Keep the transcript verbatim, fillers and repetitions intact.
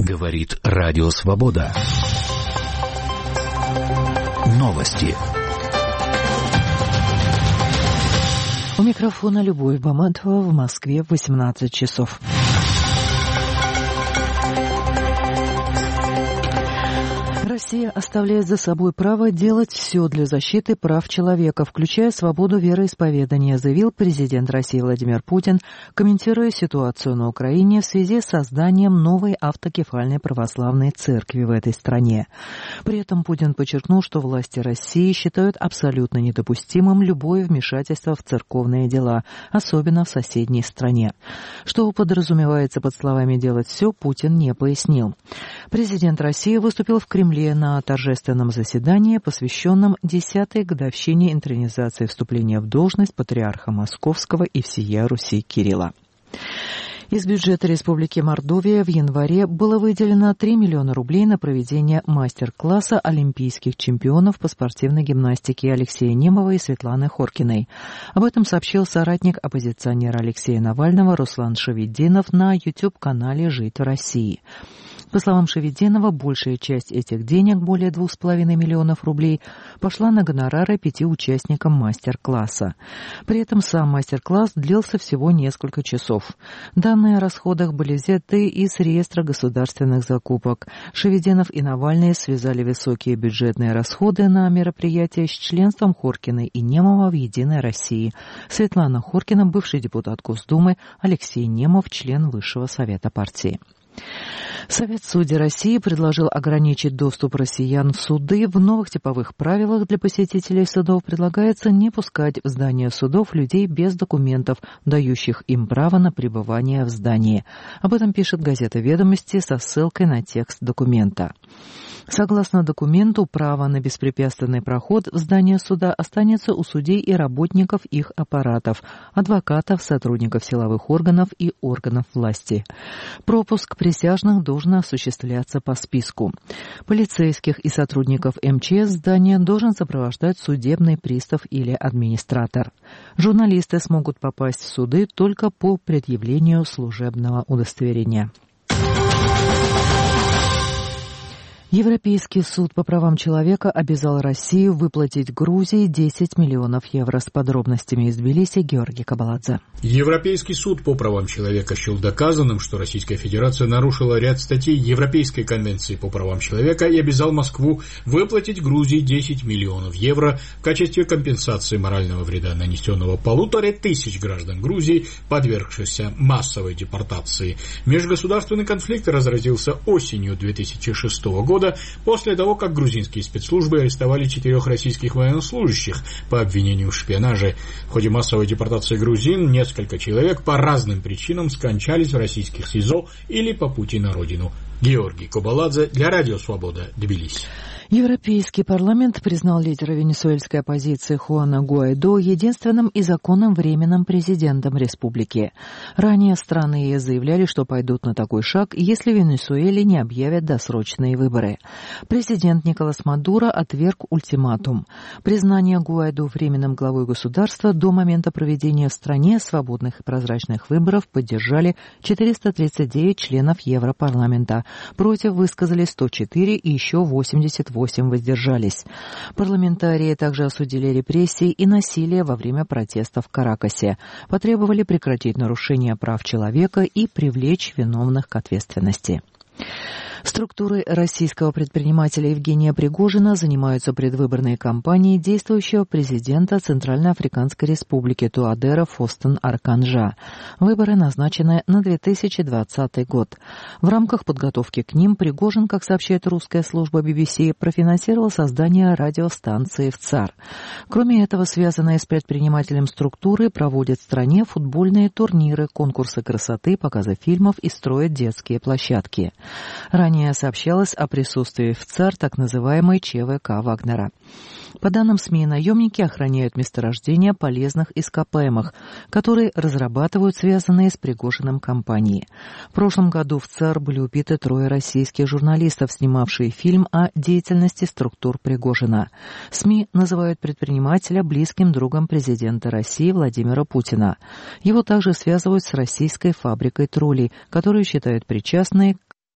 Говорит Радио Свобода. Новости. У микрофона Любовь Баматова. В Москве восемнадцать часов. Россия оставляет за собой право делать все для защиты прав человека, включая свободу вероисповедания, заявил президент России Владимир Путин, комментируя ситуацию на Украине в связи с созданием новой автокефальной православной церкви в этой стране. При этом Путин подчеркнул, что власти России считают абсолютно недопустимым любое вмешательство в церковные дела, особенно в соседней стране. Что подразумевается под словами «делать все», Путин не пояснил. Президент России выступил в Кремле на торжественном заседании, посвященном десятой годовщине интронизации вступления в должность патриарха Московского и всея Руси Кирилла. Из бюджета Республики Мордовия в январе было выделено три миллиона рублей на проведение мастер-класса олимпийских чемпионов по спортивной гимнастике Алексея Немова и Светланы Хоркиной. Об этом сообщил соратник оппозиционера Алексея Навального Руслан Шавиддинов на YouTube-канале «Жить в России». По словам Шавиддинова, большая часть этих денег, более двух с половиной миллионов рублей, пошла на гонорары пяти участникам мастер-класса. При этом сам мастер-класс длился всего несколько часов. Данные о расходах были взяты из реестра государственных закупок. Шавиддинов и Навальный связали высокие бюджетные расходы на мероприятия с членством Хоркиной и Немова в «Единой России». Светлана Хоркина, бывший депутат Госдумы, Алексей Немов, член Высшего совета партии. Совет судей России предложил ограничить доступ россиян в суды. В новых типовых правилах для посетителей судов предлагается не пускать в здание судов людей без документов, дающих им право на пребывание в здании. Об этом пишет газета «Ведомости» со ссылкой на текст документа. Согласно документу, право на беспрепятственный проход в здание суда останется у судей и работников их аппаратов, адвокатов, сотрудников силовых органов и органов власти. Пропуск присяжных должен осуществляться по списку. Полицейских и сотрудников эм че эс здание должен сопровождать судебный пристав или администратор. Журналисты смогут попасть в суды только по предъявлению служебного удостоверения. Европейский суд по правам человека обязал Россию выплатить Грузии десять миллионов евро. С подробностями из Тбилиси Георгий Кабаладзе. Европейский суд по правам человека счел доказанным, что Российская Федерация нарушила ряд статей Европейской конвенции по правам человека и обязал Москву выплатить Грузии десять миллионов евро в качестве компенсации морального вреда, нанесенного полуторы тысяч граждан Грузии, подвергшихся массовой депортации. Межгосударственный конфликт разразился осенью две тысячи шестого года, после того, как грузинские спецслужбы арестовали четырех российских военнослужащих по обвинению в шпионаже. В ходе массовой депортации грузин несколько человек по разным причинам скончались в российских СИЗО или по пути на родину. Георгий Кабаладзе для Радио Свобода, Тбилиси. Европейский парламент признал лидера венесуэльской оппозиции Хуана Гуайдо единственным и законным временным президентом республики. Ранее страны ЕС заявляли, что пойдут на такой шаг, если в Венесуэле не объявят досрочные выборы. Президент Николас Мадуро отверг ультиматум. Признание Гуайдо временным главой государства до момента проведения в стране свободных и прозрачных выборов поддержали четыреста тридцать девять членов Европарламента. Против высказали сто четыре и еще восемьдесят восемь воздержались. Парламентарии также осудили репрессии и насилие во время протестов в Каракасе, потребовали прекратить нарушения прав человека и привлечь виновных к ответственности. Структуры российского предпринимателя Евгения Пригожина занимаются предвыборной кампанией действующего президента Центральноафриканской Республики Туадера Фостен Арканджа. Выборы назначены на две тысячи двадцатый год. В рамках подготовки к ним Пригожин, как сообщает русская служба би би си, профинансировал создание радиостанции в ЦАР. Кроме этого, связанные с предпринимателем структуры проводят в стране футбольные турниры, конкурсы красоты, показы фильмов и строят детские площадки. Ранее сообщалось о присутствии в ЦАР так называемой ЧВК Вагнера. По данным СМИ, наемники охраняют месторождения полезных ископаемых, которые разрабатывают связанные с Пригожиным компании. В прошлом году в ЦАР были убиты трое российских журналистов, снимавшие фильм о деятельности структур Пригожина. СМИ называют предпринимателя близким другом президента России Владимира Путина. Его также связывают с российской фабрикой троллей, которую считают причастной